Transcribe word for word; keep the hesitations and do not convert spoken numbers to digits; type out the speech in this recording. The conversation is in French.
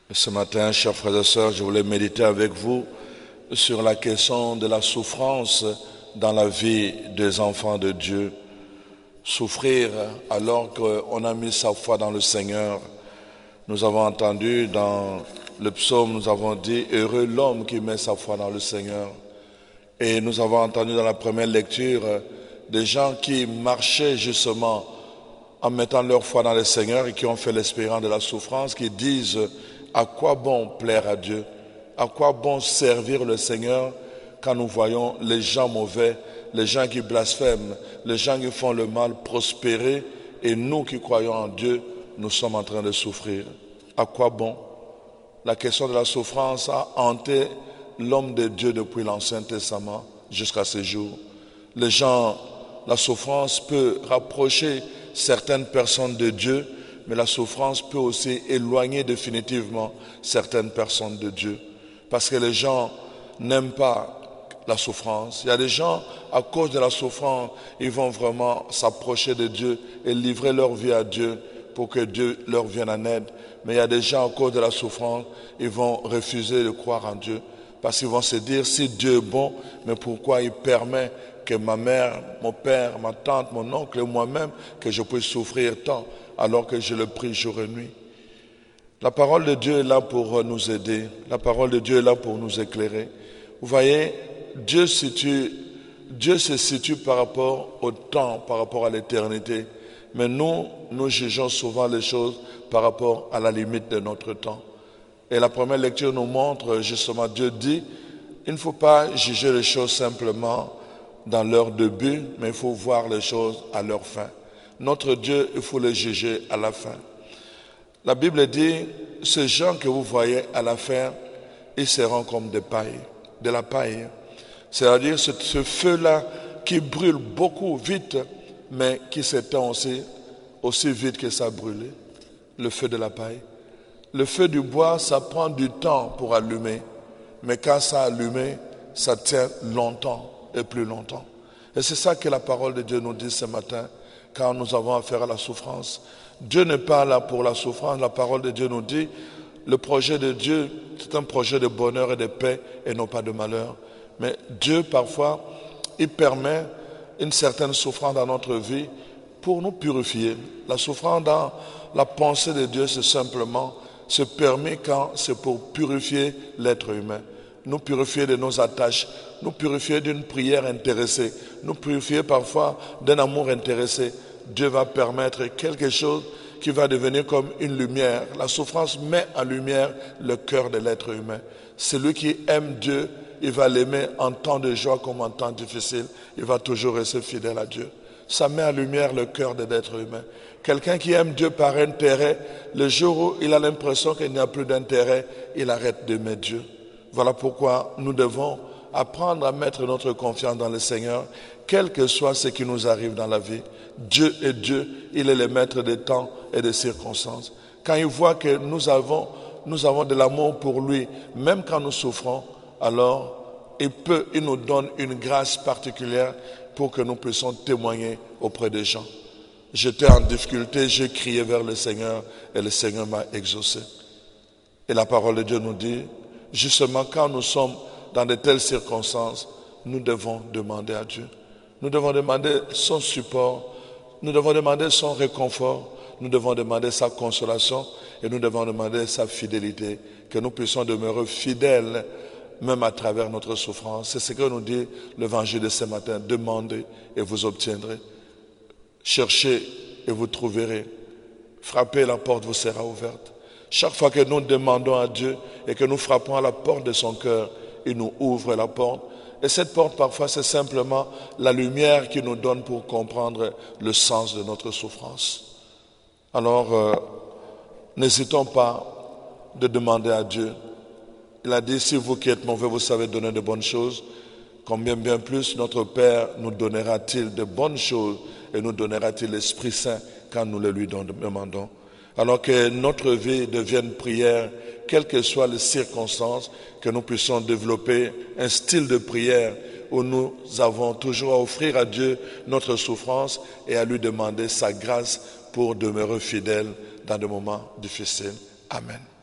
Ce matin, chers frères et sœurs, je voulais méditer avec vous sur la question de la souffrance dans la vie des enfants de Dieu. Souffrir alors qu'on a mis sa foi dans le Seigneur. Nous avons entendu dans le psaume, nous avons dit « Heureux l'homme qui met sa foi dans le Seigneur ». Et nous avons entendu dans la première lecture des gens qui marchaient justement en mettant leur foi dans le Seigneur et qui ont fait l'expérience de la souffrance, qui disent « À quoi bon plaire à Dieu? À quoi bon servir le Seigneur quand nous voyons les gens mauvais, les gens qui blasphèment, les gens qui font le mal prospérer et nous qui croyons en Dieu, nous sommes en train de souffrir. À quoi bon? » La question de la souffrance a hanté l'homme de Dieu depuis l'Ancien Testament jusqu'à ce jour. Les gens, la souffrance peut rapprocher certaines personnes de Dieu, mais la souffrance peut aussi éloigner définitivement certaines personnes de Dieu. Parce que les gens n'aiment pas la souffrance. Il y a des gens, à cause de la souffrance, ils vont vraiment s'approcher de Dieu et livrer leur vie à Dieu pour que Dieu leur vienne en aide. Mais il y a des gens, à cause de la souffrance, ils vont refuser de croire en Dieu. Parce qu'ils vont se dire, si Dieu est bon, mais pourquoi il permet que ma mère, mon père, ma tante, mon oncle et moi-même, que je puisse souffrir tant, alors que je le prie jour et nuit. La parole de Dieu est là pour nous aider. La parole de Dieu est là pour nous éclairer. Vous voyez, Dieu, situe, Dieu se situe par rapport au temps, par rapport à l'éternité. Mais nous, nous jugeons souvent les choses par rapport à la limite de notre temps. Et la première lecture nous montre justement, Dieu dit, il ne faut pas juger les choses simplement dans leur début, mais il faut voir les choses à leur fin. Notre Dieu, il faut le juger à la fin. La Bible dit, ces gens que vous voyez à la fin, ils seront comme des pailles, de la paille. C'est-à-dire ce, ce feu-là qui brûle beaucoup vite, mais qui s'éteint aussi, aussi vite que ça a brûlé. Le feu de la paille. Le feu du bois, ça prend du temps pour allumer. Mais quand ça a allumé, ça tient longtemps et plus longtemps. Et c'est ça que la parole de Dieu nous dit ce matin, quand nous avons affaire à la souffrance. Dieu n'est pas là pour la souffrance. La parole de Dieu nous dit, le projet de Dieu, c'est un projet de bonheur et de paix et non pas de malheur. Mais Dieu, parfois, il permet une certaine souffrance dans notre vie pour nous purifier. La souffrance dans la pensée de Dieu, c'est simplement se permet quand c'est pour purifier l'être humain. Nous purifier de nos attaches, nous purifier d'une prière intéressée, nous purifier parfois d'un amour intéressé. Dieu va permettre quelque chose qui va devenir comme une lumière. La souffrance met en lumière le cœur de l'être humain. Celui qui aime Dieu, il va l'aimer en temps de joie comme en temps difficile. Il va toujours rester fidèle à Dieu. Ça met en lumière le cœur de l'être humain. Quelqu'un qui aime Dieu par intérêt, le jour où il a l'impression qu'il n'y a plus d'intérêt, il arrête d'aimer Dieu. Voilà pourquoi nous devons apprendre à mettre notre confiance dans le Seigneur, quel que soit ce qui nous arrive dans la vie. Dieu est Dieu, il est le maître des temps et des circonstances. Quand il voit que nous avons, nous avons de l'amour pour lui, même quand nous souffrons, alors il peut, il nous donne une grâce particulière pour que nous puissions témoigner auprès des gens. J'étais en difficulté, j'ai crié vers le Seigneur et le Seigneur m'a exaucé. Et la parole de Dieu nous dit, justement quand nous sommes dans de telles circonstances, nous devons demander à Dieu. Nous devons demander son support, nous devons demander son réconfort, nous devons demander sa consolation et nous devons demander sa fidélité, que nous puissions demeurer fidèles même à travers notre souffrance. C'est ce que nous dit l'évangile de ce matin. Demandez et vous obtiendrez. Cherchez et vous trouverez. Frappez, la porte vous sera ouverte. Chaque fois que nous demandons à Dieu et que nous frappons à la porte de son cœur, il nous ouvre la porte. Et cette porte, parfois, c'est simplement la lumière qu'il nous donne pour comprendre le sens de notre souffrance. Alors, euh, n'hésitons pas de demander à Dieu. Il a dit, si vous qui êtes mauvais, vous savez donner de bonnes choses, combien bien plus notre Père nous donnera-t-il de bonnes choses et nous donnera-t-il l'Esprit Saint quand nous le lui demandons. Alors que notre vie devienne prière, quelles que soient les circonstances, que nous puissions développer un style de prière où nous avons toujours à offrir à Dieu notre souffrance et à lui demander sa grâce pour demeurer fidèles dans des moments difficiles. Amen.